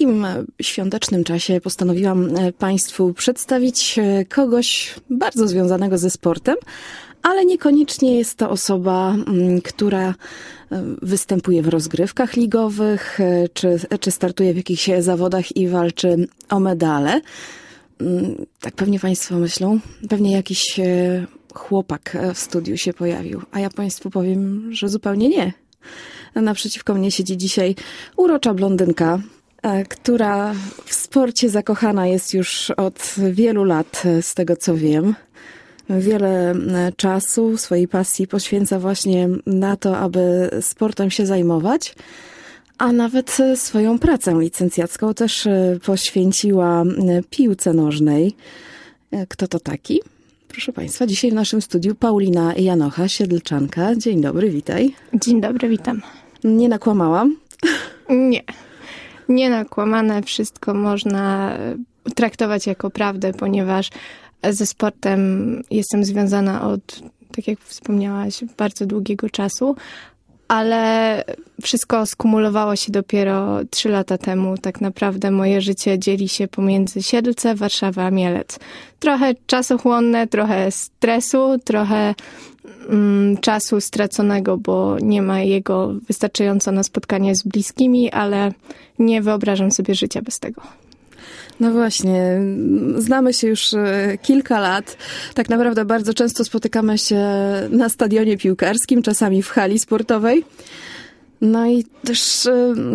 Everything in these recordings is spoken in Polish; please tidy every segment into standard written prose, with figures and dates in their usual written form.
takim świątecznym czasie postanowiłam Państwu przedstawić kogoś bardzo związanego ze sportem, ale niekoniecznie jest to osoba, która występuje w rozgrywkach ligowych, czy startuje w jakichś zawodach i walczy o medale. Tak pewnie Państwo myślą, pewnie jakiś chłopak w studiu się pojawił, a ja Państwu powiem, że zupełnie nie. Naprzeciwko mnie siedzi dzisiaj urocza blondynka, która w sporcie zakochana jest już od wielu lat, z tego co wiem. Wiele czasu, swojej pasji poświęca właśnie na to, aby sportem się zajmować, a nawet swoją pracę licencjacką też poświęciła piłce nożnej. Kto to taki? Proszę Państwa, dzisiaj w naszym studiu Paulina Janocha, Siedlczanka. Dzień dobry, witaj. Dzień dobry, witam. Nie nakłamałam? Nie nakłamane, wszystko można traktować jako prawdę, ponieważ ze sportem jestem związana od, tak jak wspomniałaś, bardzo długiego czasu, ale wszystko skumulowało się dopiero 3 lata temu. Tak naprawdę moje życie dzieli się pomiędzy Siedlce, Warszawa, Mielec. Trochę czasochłonne, trochę stresu, trochę czasu straconego, bo nie ma jego wystarczająco na spotkanie z bliskimi, ale nie wyobrażam sobie życia bez tego. No właśnie, znamy się już kilka lat. Tak naprawdę bardzo często spotykamy się na stadionie piłkarskim, czasami w hali sportowej. No i też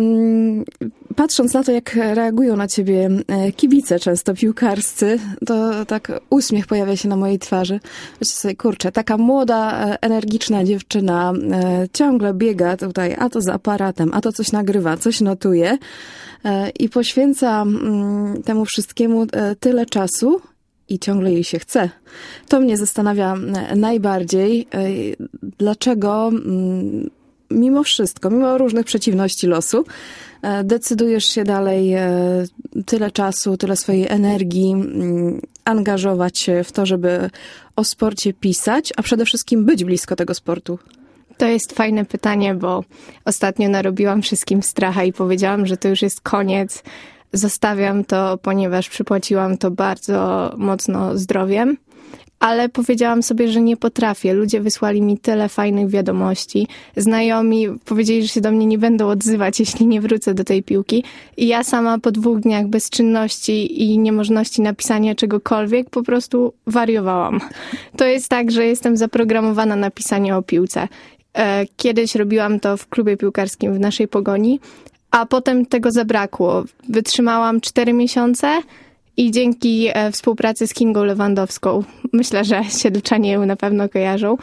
patrząc na to, jak reagują na ciebie kibice, często piłkarscy, to tak uśmiech pojawia się na mojej twarzy. Myślę sobie, kurczę, taka młoda, energiczna dziewczyna ciągle biega tutaj, a to z aparatem, a to coś nagrywa, coś notuje i poświęca temu wszystkiemu tyle czasu i ciągle jej się chce. To mnie zastanawia najbardziej, dlaczego mimo wszystko, mimo różnych przeciwności losu, decydujesz się dalej tyle czasu, tyle swojej energii angażować się w to, żeby o sporcie pisać, a przede wszystkim być blisko tego sportu? To jest fajne pytanie, bo ostatnio narobiłam wszystkim stracha i powiedziałam, że to już jest koniec. Zostawiam to, ponieważ przypłaciłam to bardzo mocno zdrowiem. Ale powiedziałam sobie, że nie potrafię. Ludzie wysłali mi tyle fajnych wiadomości. Znajomi powiedzieli, że się do mnie nie będą odzywać, jeśli nie wrócę do tej piłki. I ja sama po 2 dniach bezczynności i niemożności napisania czegokolwiek po prostu wariowałam. To jest tak, że jestem zaprogramowana na pisanie o piłce. Kiedyś robiłam to w klubie piłkarskim w naszej Pogoni, a potem tego zabrakło. Wytrzymałam 4 miesiące i dzięki współpracy z Kingą Lewandowską, myślę, że Siedlczanie ją na pewno kojarzą,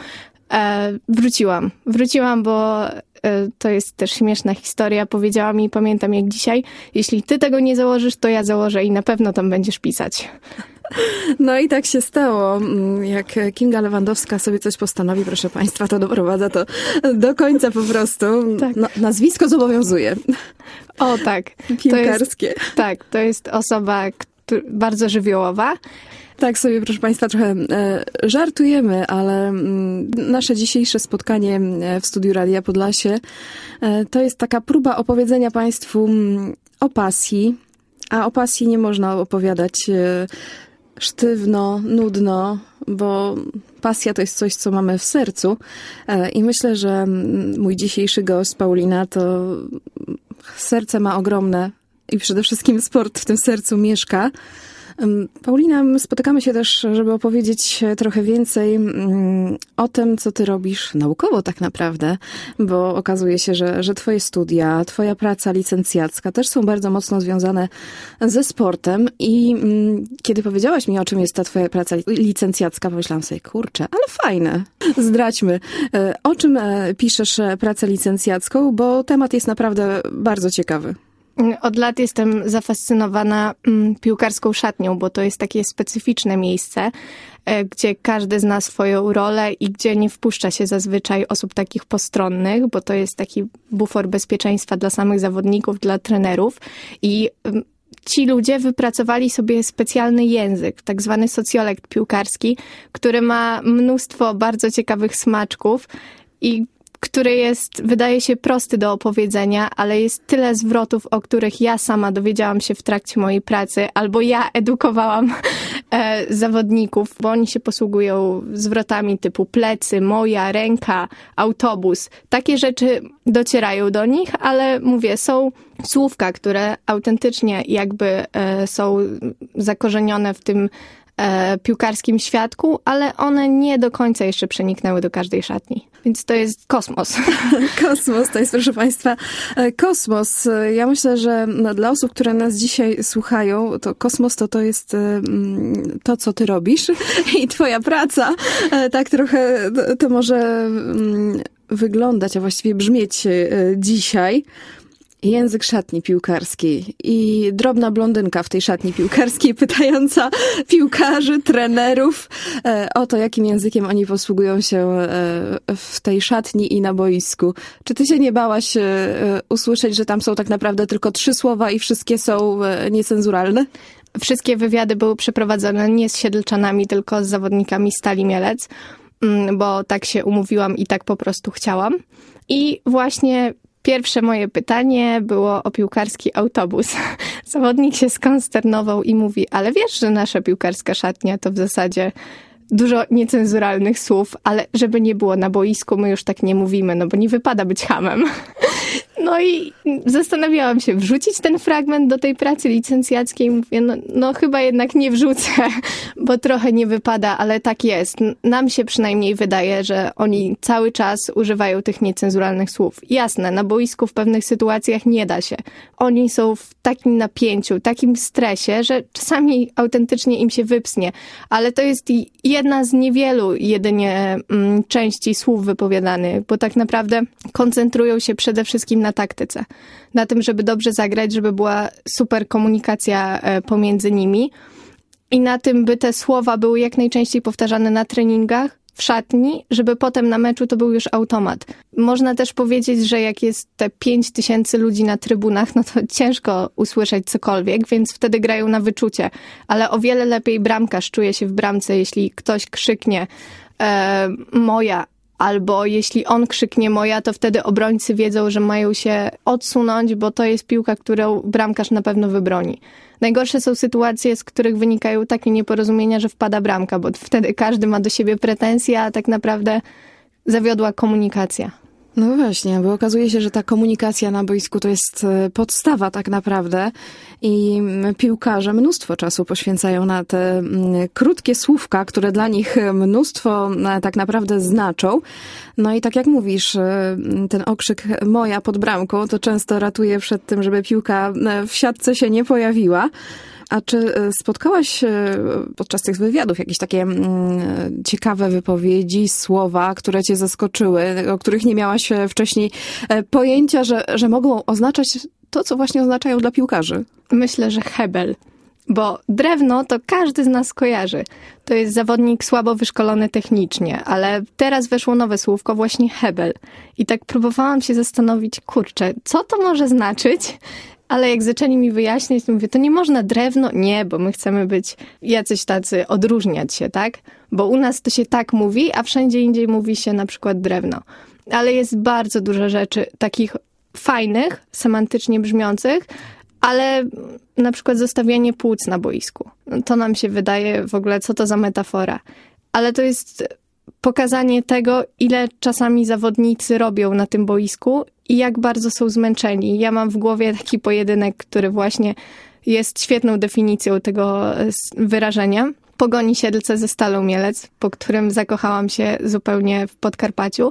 wróciłam, bo to jest też śmieszna historia. Powiedziała mi, pamiętam jak dzisiaj, jeśli ty tego nie założysz, to ja założę i na pewno tam będziesz pisać. No i tak się stało. Jak Kinga Lewandowska sobie coś postanowi, proszę Państwa, to doprowadza to do końca po prostu. Tak. No, nazwisko zobowiązuje. O tak. Piłkarskie. To jest osoba bardzo żywiołowa. Tak sobie, proszę Państwa, trochę żartujemy, ale nasze dzisiejsze spotkanie w studiu Radia Podlasie to jest taka próba opowiedzenia Państwu o pasji, a o pasji nie można opowiadać sztywno, nudno, bo pasja to jest coś, co mamy w sercu i myślę, że mój dzisiejszy gość, Paulina, to serce ma ogromne i przede wszystkim sport w tym sercu mieszka. Paulina, my spotykamy się też, żeby opowiedzieć trochę więcej o tym, co ty robisz naukowo tak naprawdę, bo okazuje się, że twoje studia, twoja praca licencjacka też są bardzo mocno związane ze sportem i kiedy powiedziałaś mi, o czym jest ta twoja praca licencjacka, pomyślałam sobie, kurczę, ale fajne. Zdradźmy, o czym piszesz pracę licencjacką, bo temat jest naprawdę bardzo ciekawy. Od lat jestem zafascynowana piłkarską szatnią, bo to jest takie specyficzne miejsce, gdzie każdy zna swoją rolę i gdzie nie wpuszcza się zazwyczaj osób takich postronnych, bo to jest taki bufor bezpieczeństwa dla samych zawodników, dla trenerów i ci ludzie wypracowali sobie specjalny język, tak zwany socjolekt piłkarski, który ma mnóstwo bardzo ciekawych smaczków i który wydaje się prosty do opowiedzenia, ale jest tyle zwrotów, o których ja sama dowiedziałam się w trakcie mojej pracy, albo ja edukowałam zawodników, bo oni się posługują zwrotami typu plecy, moja, ręka, autobus. Takie rzeczy docierają do nich, ale mówię, są słówka, które autentycznie jakby są zakorzenione w tym piłkarskim świadku, ale one nie do końca jeszcze przeniknęły do każdej szatni. Więc to jest kosmos. Kosmos, to jest, proszę Państwa, kosmos. Ja myślę, że dla osób, które nas dzisiaj słuchają, to kosmos to jest to, co ty robisz i twoja praca. Tak trochę to może wyglądać, a właściwie brzmieć dzisiaj. Język szatni piłkarskiej i drobna blondynka w tej szatni piłkarskiej pytająca piłkarzy, trenerów o to, jakim językiem oni posługują się w tej szatni i na boisku. Czy ty się nie bałaś usłyszeć, że tam są tak naprawdę tylko 3 słowa i wszystkie są niecenzuralne? Wszystkie wywiady były przeprowadzone nie z Siedlczanami, tylko z zawodnikami Stali Mielec, bo tak się umówiłam i tak po prostu chciałam. I właśnie pierwsze moje pytanie było o piłkarski autobus. Zawodnik się skonsternował i mówi, ale wiesz, że nasza piłkarska szatnia to w zasadzie dużo niecenzuralnych słów, ale żeby nie było na boisku, my już tak nie mówimy, no bo nie wypada być chamem. No i zastanawiałam się, wrzucić ten fragment do tej pracy licencjackiej. Mówię, no chyba jednak nie wrzucę, bo trochę nie wypada, ale tak jest. Nam się przynajmniej wydaje, że oni cały czas używają tych niecenzuralnych słów. Jasne, na boisku w pewnych sytuacjach nie da się. Oni są w takim napięciu, takim stresie, że czasami autentycznie im się wypsnie. Ale to jest jedna z niewielu jedynie części słów wypowiadanych, bo tak naprawdę koncentrują się przede wszystkim na taktyce. Na tym, żeby dobrze zagrać, żeby była super komunikacja pomiędzy nimi i na tym, by te słowa były jak najczęściej powtarzane na treningach, w szatni, żeby potem na meczu to był już automat. Można też powiedzieć, że jak jest te 5000 ludzi na trybunach, no to ciężko usłyszeć cokolwiek, więc wtedy grają na wyczucie. Ale o wiele lepiej bramkarz czuje się w bramce, jeśli ktoś krzyknie moja, albo jeśli on krzyknie moja, to wtedy obrońcy wiedzą, że mają się odsunąć, bo to jest piłka, którą bramkarz na pewno wybroni. Najgorsze są sytuacje, z których wynikają takie nieporozumienia, że wpada bramka, bo wtedy każdy ma do siebie pretensje, a tak naprawdę zawiodła komunikacja. No właśnie, bo okazuje się, że ta komunikacja na boisku to jest podstawa tak naprawdę i piłkarze mnóstwo czasu poświęcają na te krótkie słówka, które dla nich mnóstwo tak naprawdę znaczą. No i tak jak mówisz, ten okrzyk moja pod bramką to często ratuje przed tym, żeby piłka w siatce się nie pojawiła. A czy spotkałaś podczas tych wywiadów jakieś takie ciekawe wypowiedzi, słowa, które cię zaskoczyły, o których nie miałaś wcześniej pojęcia, że mogą oznaczać to, co właśnie oznaczają dla piłkarzy? Myślę, że hebel. Bo drewno to każdy z nas kojarzy. To jest zawodnik słabo wyszkolony technicznie, ale teraz weszło nowe słówko, właśnie hebel. I tak próbowałam się zastanowić, kurczę, co to może znaczyć? Ale jak zaczęli mi wyjaśniać, to mówię, to nie można drewno? Nie, bo my chcemy być jacyś tacy, odróżniać się, tak? Bo u nas to się tak mówi, a wszędzie indziej mówi się na przykład drewno. Ale jest bardzo dużo rzeczy takich fajnych, semantycznie brzmiących, ale na przykład zostawianie płuc na boisku. To nam się wydaje w ogóle, co to za metafora. Ale to jest pokazanie tego, ile czasami zawodnicy robią na tym boisku i jak bardzo są zmęczeni. Ja mam w głowie taki pojedynek, który właśnie jest świetną definicją tego wyrażenia. Pogoni Siedlce ze Stalą Mielec, po którym zakochałam się zupełnie w Podkarpaciu.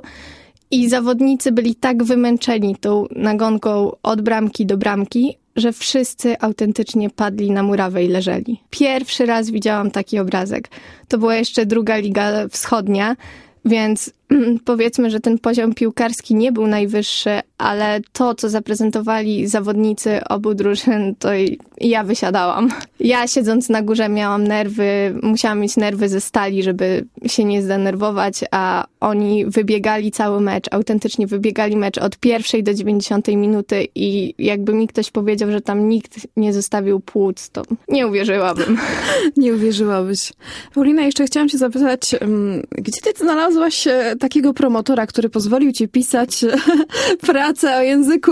I zawodnicy byli tak wymęczeni tą nagonką od bramki do bramki, że wszyscy autentycznie padli na murawę i leżeli. Pierwszy raz widziałam taki obrazek. To była jeszcze druga Liga Wschodnia, więc powiedzmy, że ten poziom piłkarski nie był najwyższy, ale to, co zaprezentowali zawodnicy obu drużyn, to ja wysiadałam. Ja siedząc na górze miałam nerwy, musiałam mieć nerwy ze stali, żeby się nie zdenerwować, a oni wybiegali cały mecz, autentycznie wybiegali mecz od 1 do 90 minuty i jakby mi ktoś powiedział, że tam nikt nie zostawił płuc, to nie uwierzyłabym. Nie uwierzyłabyś. Paulina, jeszcze chciałam się zapytać, gdzie ty znalazłaś takiego promotora, który pozwolił ci pisać pracę o języku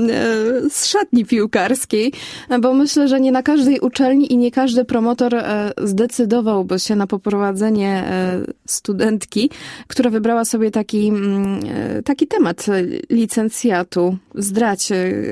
z szatni piłkarskiej, bo myślę, że nie na każdej uczelni i nie każdy promotor zdecydowałby się na poprowadzenie studentki, która wybrała sobie taki temat licencjatu. Zdradź,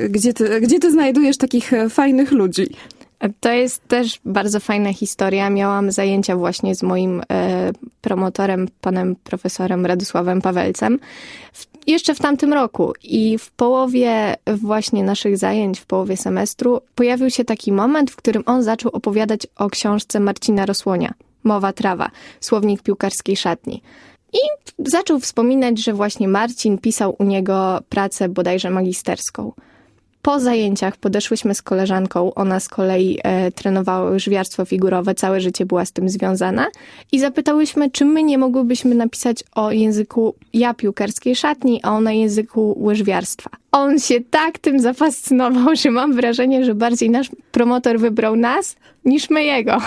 gdzie ty znajdujesz takich fajnych ludzi? To jest też bardzo fajna historia. Miałam zajęcia właśnie z moim promotorem, panem profesorem Radosławem Pawelcem, jeszcze w tamtym roku. I w połowie właśnie naszych zajęć, w połowie semestru, pojawił się taki moment, w którym on zaczął opowiadać o książce Marcina Rosłonia, Mowa trawa, słownik piłkarskiej szatni. I zaczął wspominać, że właśnie Marcin pisał u niego pracę bodajże magisterską. Po zajęciach podeszłyśmy z koleżanką, ona z kolei trenowała łyżwiarstwo figurowe, całe życie była z tym związana i zapytałyśmy, czy my nie mogłybyśmy napisać o języku piłkarskiej szatni, a ona języku łyżwiarstwa. On się tak tym zafascynował, że mam wrażenie, że bardziej nasz promotor wybrał nas niż my jego.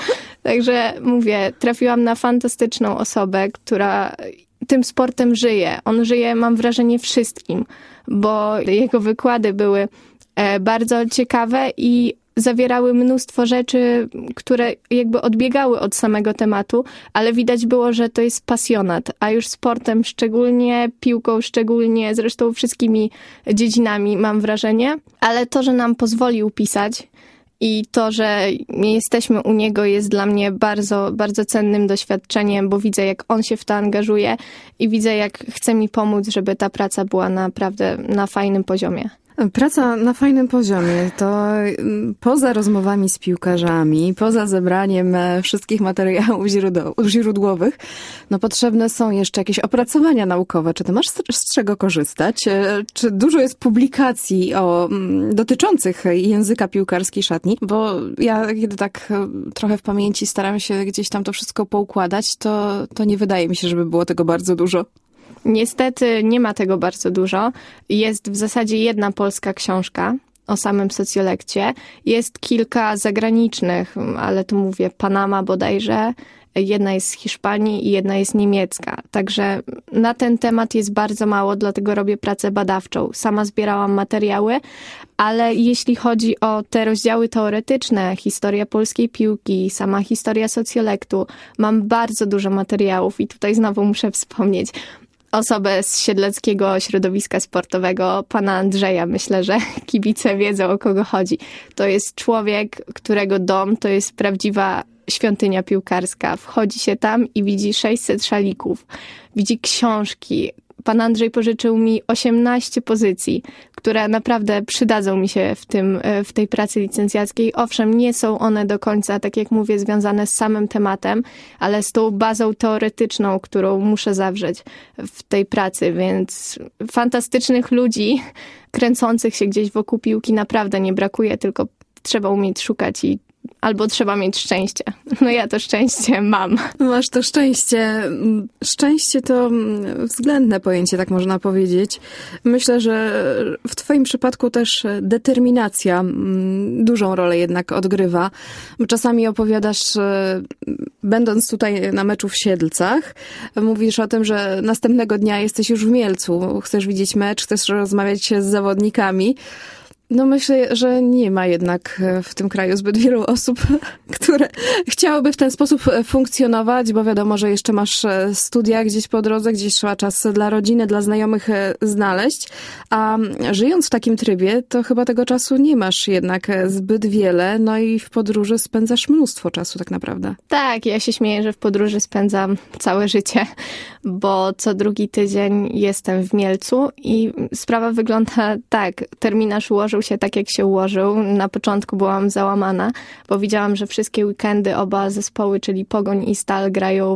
Także mówię, trafiłam na fantastyczną osobę, która tym sportem żyje. On żyje, mam wrażenie, wszystkim, bo jego wykłady były bardzo ciekawe i zawierały mnóstwo rzeczy, które jakby odbiegały od samego tematu, ale widać było, że to jest pasjonat, a już sportem szczególnie, piłką szczególnie, zresztą wszystkimi dziedzinami mam wrażenie, ale to, że nam pozwolił pisać i to, że nie jesteśmy u niego, jest dla mnie bardzo, bardzo cennym doświadczeniem, bo widzę, jak on się w to angażuje i widzę, jak chce mi pomóc, żeby ta praca była naprawdę na fajnym poziomie. Praca na fajnym poziomie to poza rozmowami z piłkarzami, poza zebraniem wszystkich materiałów źródłowych, no potrzebne są jeszcze jakieś opracowania naukowe. Czy ty masz z czego korzystać? Czy dużo jest publikacji dotyczących języka piłkarskiej szatni? Bo ja, kiedy tak trochę w pamięci staram się gdzieś tam to wszystko poukładać, to nie wydaje mi się, żeby było tego bardzo dużo. Niestety nie ma tego bardzo dużo. Jest w zasadzie jedna polska książka o samym socjolekcie. Jest kilka zagranicznych, ale tu mówię Panama bodajże. Jedna jest z Hiszpanii i jedna jest niemiecka. Także na ten temat jest bardzo mało, dlatego robię pracę badawczą. Sama zbierałam materiały, ale jeśli chodzi o te rozdziały teoretyczne, historia polskiej piłki, sama historia socjolektu, mam bardzo dużo materiałów i tutaj znowu muszę wspomnieć osobę z siedleckiego środowiska sportowego, pana Andrzeja. Myślę, że kibice wiedzą, o kogo chodzi. To jest człowiek, którego dom to jest prawdziwa świątynia piłkarska. Wchodzi się tam i widzi 600 szalików, widzi książki. Pan Andrzej pożyczył mi 18 pozycji, które naprawdę przydadzą mi się w tej pracy licencjackiej. Owszem, nie są one do końca, tak jak mówię, związane z samym tematem, ale z tą bazą teoretyczną, którą muszę zawrzeć w tej pracy, więc fantastycznych ludzi kręcących się gdzieś wokół piłki naprawdę nie brakuje, tylko trzeba umieć szukać i albo trzeba mieć szczęście. No ja to szczęście mam. Masz to szczęście. Szczęście to względne pojęcie, tak można powiedzieć. Myślę, że w twoim przypadku też determinacja dużą rolę jednak odgrywa. Czasami opowiadasz, będąc tutaj na meczu w Siedlcach, mówisz o tym, że następnego dnia jesteś już w Mielcu. Chcesz widzieć mecz, chcesz rozmawiać z zawodnikami. No myślę, że nie ma jednak w tym kraju zbyt wielu osób, które chciałyby w ten sposób funkcjonować, bo wiadomo, że jeszcze masz studia gdzieś po drodze, gdzieś trzeba czas dla rodziny, dla znajomych znaleźć, a żyjąc w takim trybie, to chyba tego czasu nie masz jednak zbyt wiele, no i w podróży spędzasz mnóstwo czasu tak naprawdę. Tak, ja się śmieję, że w podróży spędzam całe życie, bo co drugi tydzień jestem w Mielcu i sprawa wygląda tak, terminarz ułożył się tak, jak się ułożył. Na początku byłam załamana, bo widziałam, że wszystkie weekendy oba zespoły, czyli Pogoń i Stal, grają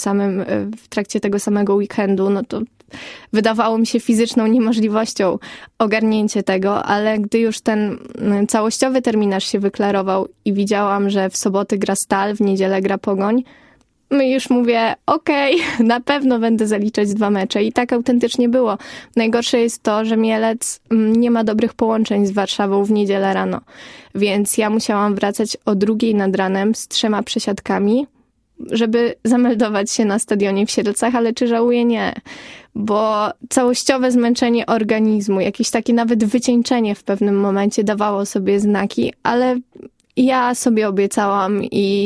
w trakcie tego samego weekendu. No to wydawało mi się fizyczną niemożliwością ogarnięcie tego, ale gdy już ten całościowy terminarz się wyklarował i widziałam, że w soboty gra Stal, w niedzielę gra Pogoń, już mówię, okej, na pewno będę zaliczać 2 mecze i tak autentycznie było. Najgorsze jest to, że Mielec nie ma dobrych połączeń z Warszawą w niedzielę rano, więc ja musiałam wracać o 2:00 nad ranem z 3 przesiadkami. żeby zameldować się na stadionie w Siedlcach, ale czy żałuję? Nie. Bo całościowe zmęczenie organizmu, jakieś takie nawet wycieńczenie w pewnym momencie dawało sobie znaki, ale ja sobie obiecałam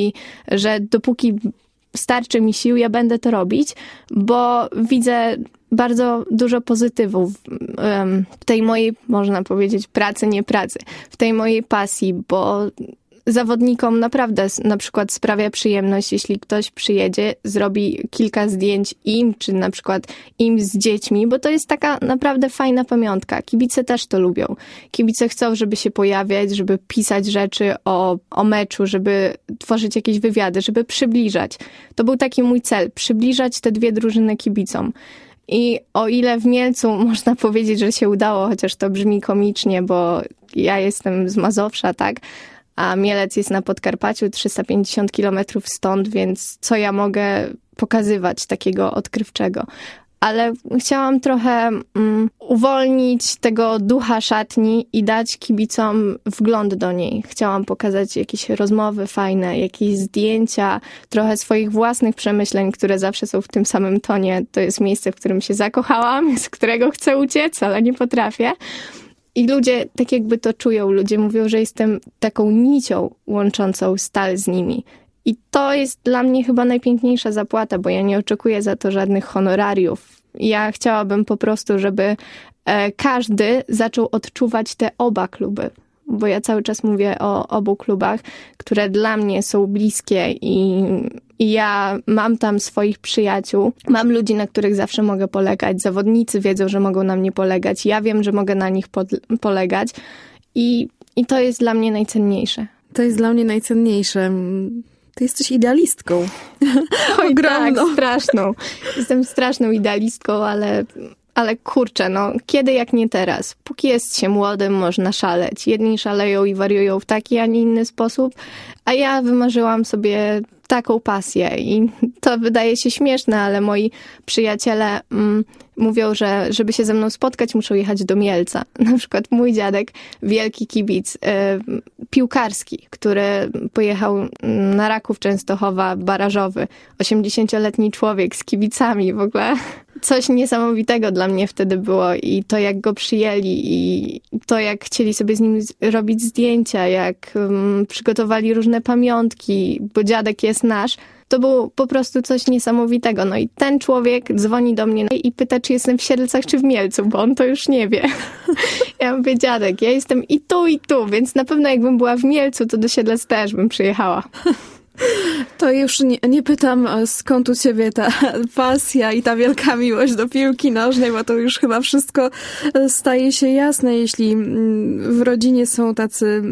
że dopóki starczy mi sił, ja będę to robić, bo widzę bardzo dużo pozytywów w tej mojej, można powiedzieć, nie pracy, w tej mojej pasji, bo zawodnikom naprawdę na przykład sprawia przyjemność, jeśli ktoś przyjedzie, zrobi kilka zdjęć im, czy na przykład im z dziećmi, bo to jest taka naprawdę fajna pamiątka. Kibice też to lubią. Kibice chcą, żeby się pojawiać, żeby pisać rzeczy o meczu, żeby tworzyć jakieś wywiady, żeby przybliżać. To był taki mój cel, przybliżać te dwie drużyny kibicom. I o ile w Mielcu można powiedzieć, że się udało, chociaż to brzmi komicznie, bo ja jestem z Mazowsza, tak? A Mielec jest na Podkarpaciu, 350 kilometrów stąd, więc co ja mogę pokazywać takiego odkrywczego? Ale chciałam trochę uwolnić tego ducha szatni i dać kibicom wgląd do niej. Chciałam pokazać jakieś rozmowy fajne, jakieś zdjęcia, trochę swoich własnych przemyśleń, które zawsze są w tym samym tonie. To jest miejsce, w którym się zakochałam, z którego chcę uciec, ale nie potrafię. I ludzie tak jakby to czują. Ludzie mówią, że jestem taką nicią łączącą stal z nimi. I to jest dla mnie chyba najpiękniejsza zapłata, bo ja nie oczekuję za to żadnych honorariów. Ja chciałabym po prostu, żeby każdy zaczął odczuwać te oba kluby. Bo ja cały czas mówię o obu klubach, które dla mnie są bliskie i ja mam tam swoich przyjaciół. Mam ludzi, na których zawsze mogę polegać. Zawodnicy wiedzą, że mogą na mnie polegać. Ja wiem, że mogę na nich polegać. I to jest dla mnie najcenniejsze. To jest dla mnie najcenniejsze. Ty jesteś idealistką. Oj, tak, straszną. Jestem straszną idealistką, ale kurczę, kiedy jak nie teraz? Póki jest się młodym, można szaleć. Jedni szaleją i wariują w taki, a nie inny sposób, a ja wymarzyłam sobie taką pasję i to wydaje się śmieszne, ale moi przyjaciele mówią, że żeby się ze mną spotkać, muszą jechać do Mielca. Na przykład mój dziadek, wielki kibic piłkarski, który pojechał na Raków Częstochowa, barażowy, 80-letni człowiek z kibicami w ogóle. Coś niesamowitego dla mnie wtedy było i to, jak go przyjęli i to, jak chcieli sobie z nim robić zdjęcia, jak przygotowali różne pamiątki, bo dziadek jest nasz, to było po prostu coś niesamowitego. No i ten człowiek dzwoni do mnie i pyta, czy jestem w Siedlcach, czy w Mielcu, bo on to już nie wie. Ja mówię, dziadek, ja jestem i tu, więc na pewno jakbym była w Mielcu, to do Siedlec też bym przyjechała. To już nie pytam, skąd u ciebie ta pasja i ta wielka miłość do piłki nożnej, bo to już chyba wszystko staje się jasne. Jeśli w rodzinie są tacy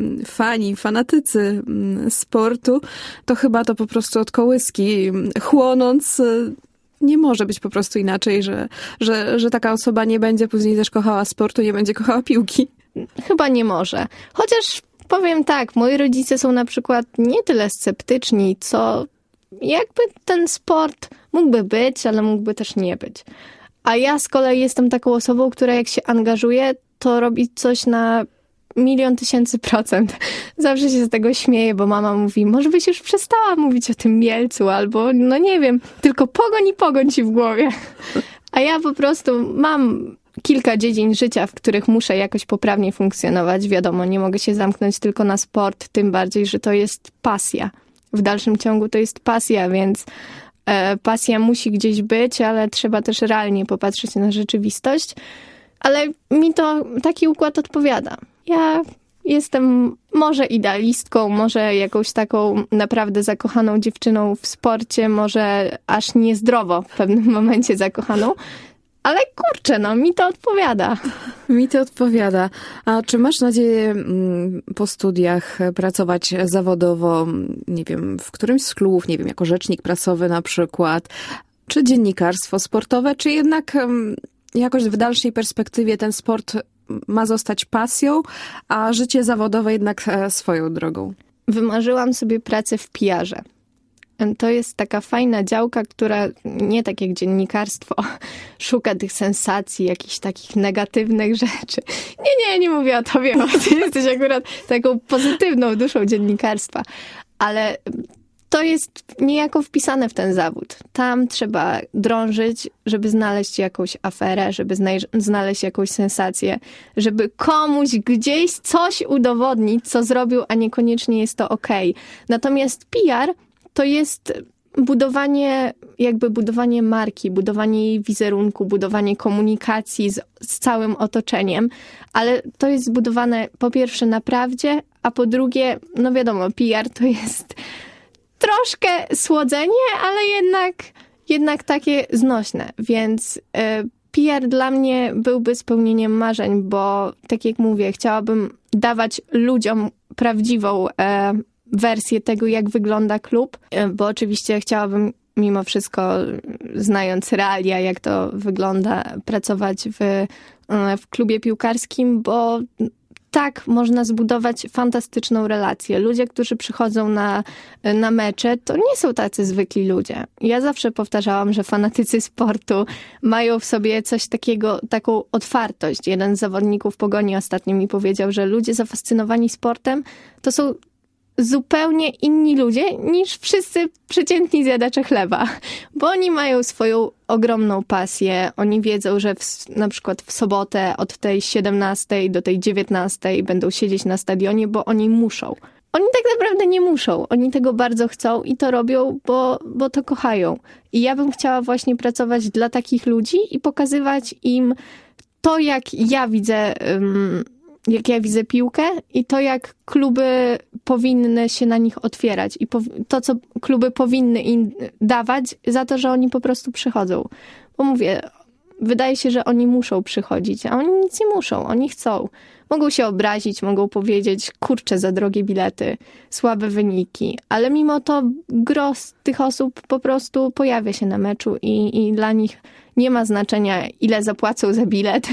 fanatycy sportu, to chyba to po prostu od kołyski chłonąc nie może być po prostu inaczej, że taka osoba nie będzie później też kochała sportu, nie będzie kochała piłki. Chyba nie może. Chociaż powiem tak, moi rodzice są na przykład nie tyle sceptyczni, co jakby ten sport mógłby być, ale mógłby też nie być. A ja z kolei jestem taką osobą, która jak się angażuje, to robi coś na 1 000 000%. Zawsze się z tego śmieję, bo mama mówi, może byś już przestała mówić o tym Mielcu, albo no nie wiem, tylko pogoń ci w głowie. A ja po prostu mam kilka dziedzin życia, w których muszę jakoś poprawnie funkcjonować. Wiadomo, nie mogę się zamknąć tylko na sport, tym bardziej, że to jest pasja. W dalszym ciągu to jest pasja, więc pasja musi gdzieś być, ale trzeba też realnie popatrzeć na rzeczywistość. Ale mi to taki układ odpowiada. Ja jestem może idealistką, może jakąś taką naprawdę zakochaną dziewczyną w sporcie, może aż niezdrowo w pewnym momencie zakochaną, ale kurczę, mi to odpowiada. Mi to odpowiada. A czy masz nadzieję po studiach pracować zawodowo, nie wiem, w którymś z klubów, nie wiem, jako rzecznik prasowy na przykład, czy dziennikarstwo sportowe, czy jednak jakoś w dalszej perspektywie ten sport ma zostać pasją, a życie zawodowe jednak swoją drogą? Wymarzyłam sobie pracę w PR-ze. To jest taka fajna działka, która nie tak jak dziennikarstwo szuka tych sensacji, jakichś takich negatywnych rzeczy. Nie mówię o tobie, bo ty jesteś akurat taką pozytywną duszą dziennikarstwa. Ale to jest niejako wpisane w ten zawód. Tam trzeba drążyć, żeby znaleźć jakąś aferę, żeby znaleźć jakąś sensację, żeby komuś gdzieś coś udowodnić, co zrobił, a niekoniecznie jest to okej. Natomiast PR to jest budowanie marki, budowanie jej wizerunku, budowanie komunikacji z całym otoczeniem, ale to jest zbudowane po pierwsze na prawdzie, a po drugie, no wiadomo, PR to jest troszkę słodzenie, ale jednak takie znośne, więc PR dla mnie byłby spełnieniem marzeń, bo tak jak mówię, chciałabym dawać ludziom prawdziwą wersję tego, jak wygląda klub, bo oczywiście chciałabym mimo wszystko, znając realia, jak to wygląda, pracować w klubie piłkarskim, bo tak można zbudować fantastyczną relację. Ludzie, którzy przychodzą na mecze, to nie są tacy zwykli ludzie. Ja zawsze powtarzałam, że fanatycy sportu mają w sobie coś takiego, taką otwartość. Jeden z zawodników Pogoni ostatnio mi powiedział, że ludzie zafascynowani sportem to są zupełnie inni ludzie niż wszyscy przeciętni zjadacze chleba, bo oni mają swoją ogromną pasję. Oni wiedzą, że na przykład w sobotę od tej 17 do tej 19 będą siedzieć na stadionie, bo oni muszą. Oni tak naprawdę nie muszą. Oni tego bardzo chcą i to robią, bo to kochają. I ja bym chciała właśnie pracować dla takich ludzi i pokazywać im to, jak ja widzę piłkę i to, jak kluby powinny się na nich otwierać i to, co kluby powinny im dawać za to, że oni po prostu przychodzą. Bo mówię, wydaje się, że oni muszą przychodzić, a oni nic nie muszą, oni chcą. Mogą się obrazić, mogą powiedzieć, kurczę, za drogie bilety, słabe wyniki, ale mimo to gros tych osób po prostu pojawia się na meczu i dla nich nie ma znaczenia, ile zapłacą za bilet,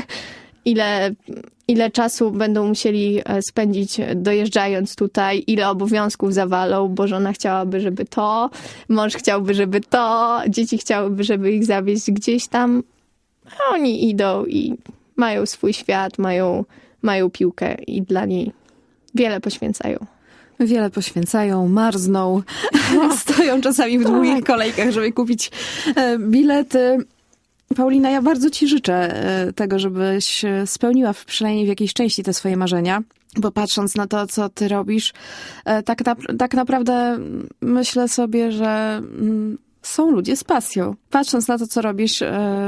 ile czasu będą musieli spędzić dojeżdżając tutaj, ile obowiązków zawalą, bo żona chciałaby, żeby to, mąż chciałby, żeby to, dzieci chciałyby, żeby ich zawieźć gdzieś tam. A oni idą i mają swój świat, mają piłkę i dla niej wiele poświęcają. Wiele poświęcają, marzną, stoją czasami w długich kolejkach, żeby kupić bilety. Paulina, ja bardzo ci życzę tego, żebyś spełniła przynajmniej w jakiejś części te swoje marzenia, bo patrząc na to, co ty robisz, tak naprawdę myślę sobie, że są ludzie z pasją. Patrząc na to, co robisz,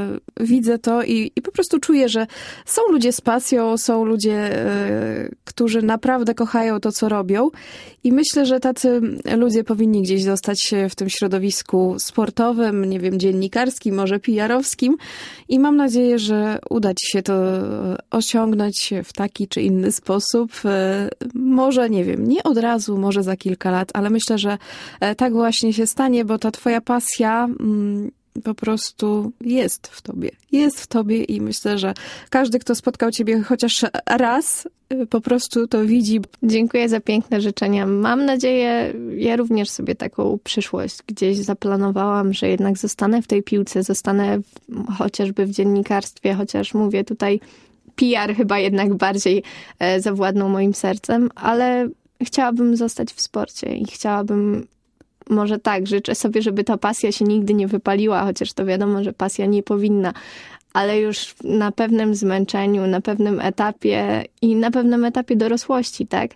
widzę to i po prostu czuję, że są ludzie z pasją, są ludzie, którzy naprawdę kochają to, co robią i myślę, że tacy ludzie powinni gdzieś zostać w tym środowisku sportowym, nie wiem, dziennikarskim, może PR-owskim i mam nadzieję, że uda ci się to osiągnąć w taki czy inny sposób. Może, nie wiem, nie od razu, może za kilka lat, ale myślę, że tak właśnie się stanie, bo ta twoja pasja po prostu jest w tobie. Jest w tobie i myślę, że każdy, kto spotkał ciebie chociaż raz, po prostu to widzi. Dziękuję za piękne życzenia. Mam nadzieję, ja również sobie taką przyszłość gdzieś zaplanowałam, że jednak zostanę w tej piłce, zostanę chociażby w dziennikarstwie, chociaż mówię tutaj PR chyba jednak bardziej zawładnął moim sercem, ale chciałabym zostać w sporcie i chciałabym może tak, życzę sobie, żeby ta pasja się nigdy nie wypaliła, chociaż to wiadomo, że pasja nie powinna, ale już na pewnym zmęczeniu, na pewnym etapie i na pewnym etapie dorosłości, tak?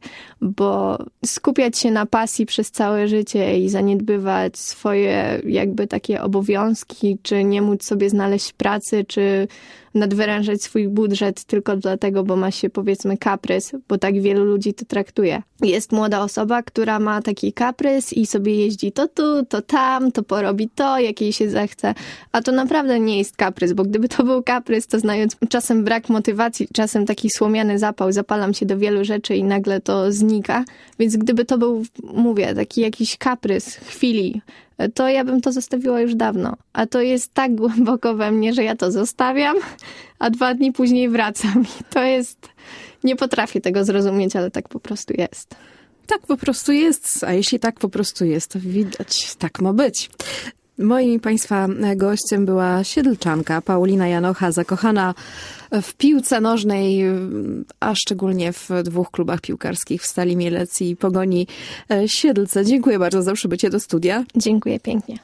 Bo skupiać się na pasji przez całe życie i zaniedbywać swoje jakby takie obowiązki, czy nie móc sobie znaleźć pracy, czy nadwyrężać swój budżet tylko dlatego, bo ma się powiedzmy kaprys, bo tak wielu ludzi to traktuje. Jest młoda osoba, która ma taki kaprys i sobie jeździ to tu, to tam, to porobi to, jak jej się zechce, a to naprawdę nie jest kaprys, bo gdyby to był kaprys, to znając czasem brak motywacji, czasem taki słomiany zapał, zapalam się do wielu rzeczy i nagle to znika, więc gdyby to był, mówię, taki jakiś kaprys chwili, to ja bym to zostawiła już dawno. A to jest tak głęboko we mnie, że ja to zostawiam, a 2 dni później wracam. I to jest... Nie potrafię tego zrozumieć, ale tak po prostu jest. Tak po prostu jest, a jeśli tak po prostu jest, to widać, tak ma być. Moim Państwa gościem była siedlczanka Paulina Janocha, zakochana w piłce nożnej, a szczególnie w 2 klubach piłkarskich, w Stali Mielec i Pogoni Siedlce. Dziękuję bardzo za przybycie do studia. Dziękuję pięknie.